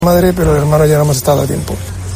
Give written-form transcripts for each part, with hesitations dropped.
Madre, pero hermano ya no hemos estado a tiempo.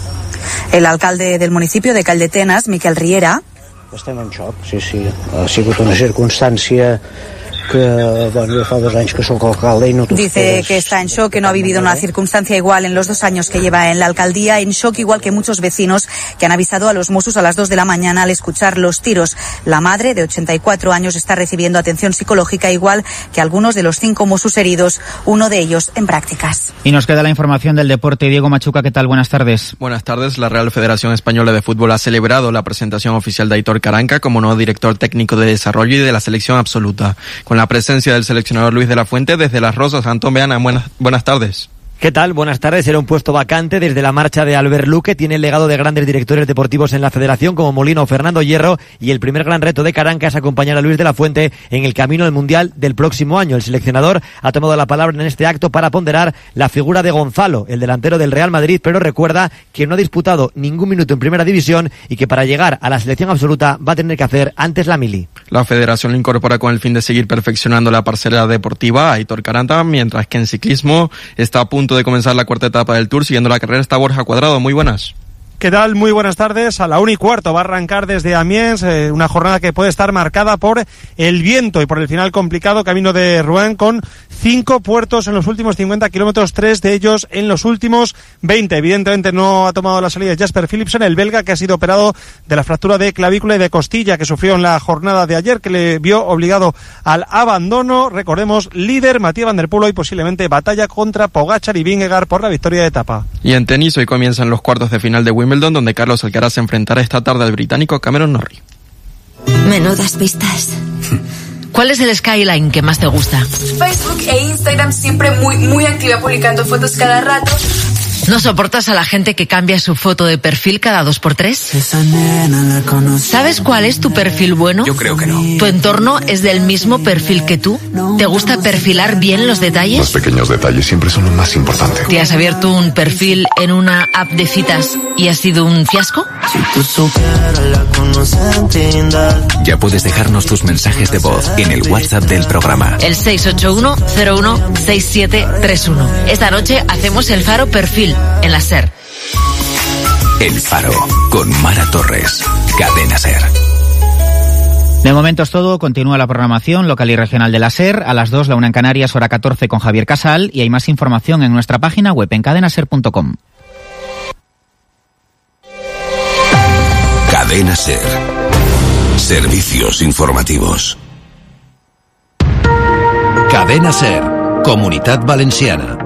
El alcalde del municipio de Calldetenes, Miquel Riera. Estem en xoc, sí. Ha sigut una circunstància que, bueno, fa 2 anys que soc alcalde y no... Dice que está en shock, que no ha vivido una circunstancia igual en los 2 años que lleva en la alcaldía, en shock igual que muchos vecinos que han avisado a los Mossos a las 2 de la mañana al escuchar los tiros. La madre, de 84 años, está recibiendo atención psicológica igual que algunos de los 5 Mossos heridos, uno de ellos en prácticas. Y nos queda la información del deporte. Diego Machuca, ¿qué tal? Buenas tardes. Buenas tardes. La Real Federación Española de Fútbol ha celebrado la presentación oficial de Aitor Karanka como nuevo director técnico de desarrollo y de la selección absoluta. Con la presencia del seleccionador Luis de la Fuente desde Las Rozas. Antón Beana, buenas tardes. ¿Qué tal? Buenas tardes. Era un puesto vacante desde la marcha de Albert Luque. Tiene el legado de grandes directores deportivos en la federación como Molino o Fernando Hierro, y el primer gran reto de Karanka es acompañar a Luis de la Fuente en el camino del Mundial del próximo año. El seleccionador ha tomado la palabra en este acto para ponderar la figura de Gonzalo, el delantero del Real Madrid, pero recuerda que no ha disputado ningún minuto en primera división y que para llegar a la selección absoluta va a tener que hacer antes la mili. La federación lo incorpora con el fin de seguir perfeccionando la parcela deportiva a Aitor Karanka, mientras que en ciclismo está a punto de comenzar la 4ª etapa del Tour. Siguiendo la carrera está Borja Cuadrado. Muy buenas. ¿Qué tal? Muy buenas tardes. A la 1:15 va a arrancar desde Amiens, una jornada que puede estar marcada por el viento y por el final complicado camino de Rouen, con 5 puertos en los últimos 50 kilómetros, 3 de ellos en los últimos 20. Evidentemente no ha tomado la salida Jasper Philipsen, el belga, que ha sido operado de la fractura de clavícula y de costilla que sufrió en la jornada de ayer, que le vio obligado al abandono. Recordemos, líder Mathieu Van der Poel, y posiblemente batalla contra Pogačar y Vingegaard por la victoria de etapa. Y en tenis hoy comienzan los cuartos de final de Wimbledon, donde Carlos Alcaraz se enfrentará esta tarde al británico Cameron Norrie. Menudas vistas. ¿Cuál es el skyline que más te gusta? Facebook e Instagram, siempre muy activa publicando fotos cada rato. ¿No soportas a la gente que cambia su foto de perfil cada 2x3? ¿Sabes cuál es tu perfil bueno? Yo creo que no. ¿Tu entorno es del mismo perfil que tú? ¿Te gusta perfilar bien los detalles? Los pequeños detalles siempre son lo más importante. ¿Te has abierto un perfil en una app de citas y ha sido un fiasco? Ya puedes dejarnos tus mensajes de voz en el WhatsApp del programa. El 681-01-6731. Esta noche hacemos el Faro Perfil en la SER. El Faro, con Mara Torres. Cadena SER. De momento es todo. Continúa la programación local y regional de la SER. A las 2, la 1 en Canarias, hora 14, con Javier Casal. Y hay más información en nuestra página web en cadenaser.com. Cadena SER. Servicios informativos. Cadena SER. Comunitat Valenciana.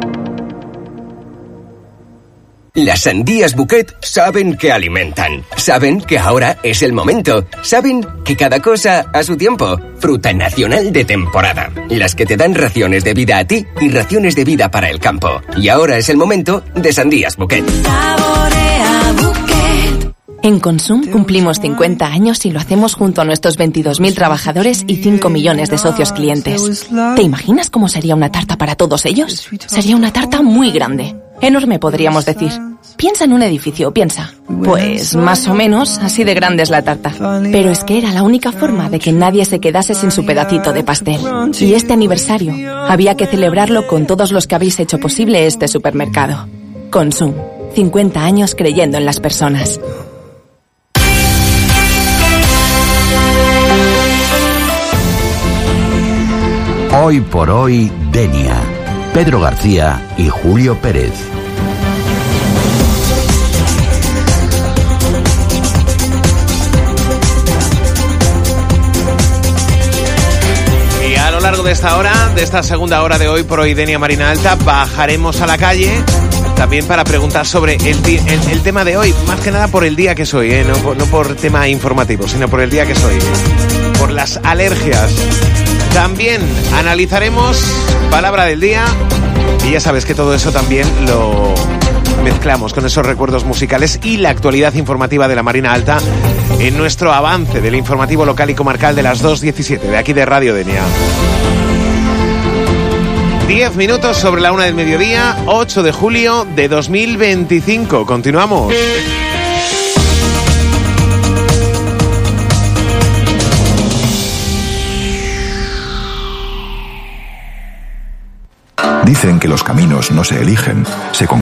Las sandías Bouquet saben que alimentan, saben que ahora es el momento, saben que cada cosa a su tiempo. Fruta nacional de temporada, las que te dan raciones de vida a ti y raciones de vida para el campo. Y ahora es el momento de sandías Bouquet. Saborea Bouquet. En Consum cumplimos 50 años y lo hacemos junto a nuestros 22.000 trabajadores y 5 millones de socios clientes. ¿Te imaginas cómo sería una tarta para todos ellos? Sería una tarta muy grande. Enorme, podríamos decir. Piensa en un edificio, piensa. Pues más o menos así de grande es la tarta. Pero es que era la única forma de que nadie se quedase sin su pedacito de pastel. Y este aniversario había que celebrarlo con todos los que habéis hecho posible este supermercado. Consum. 50 años creyendo en las personas. Hoy por hoy, Denia. Pedro García y Julio Pérez. Y a lo largo de esta hora, de esta segunda hora de Hoy por Hoy, Denia Marina Alta, bajaremos a la calle también para preguntar sobre el tema de hoy, más que nada por el día que es hoy, no por tema informativo, sino por el día que es hoy, por las alergias. También analizaremos palabra del día y ya sabes que todo eso también lo mezclamos con esos recuerdos musicales y la actualidad informativa de la Marina Alta en nuestro avance del informativo local y comarcal de las 2:17 de aquí de Radio Denia. 10 minutos sobre la 1 del mediodía, 8 de julio de 2025. Continuamos. Dicen que los caminos no se eligen, se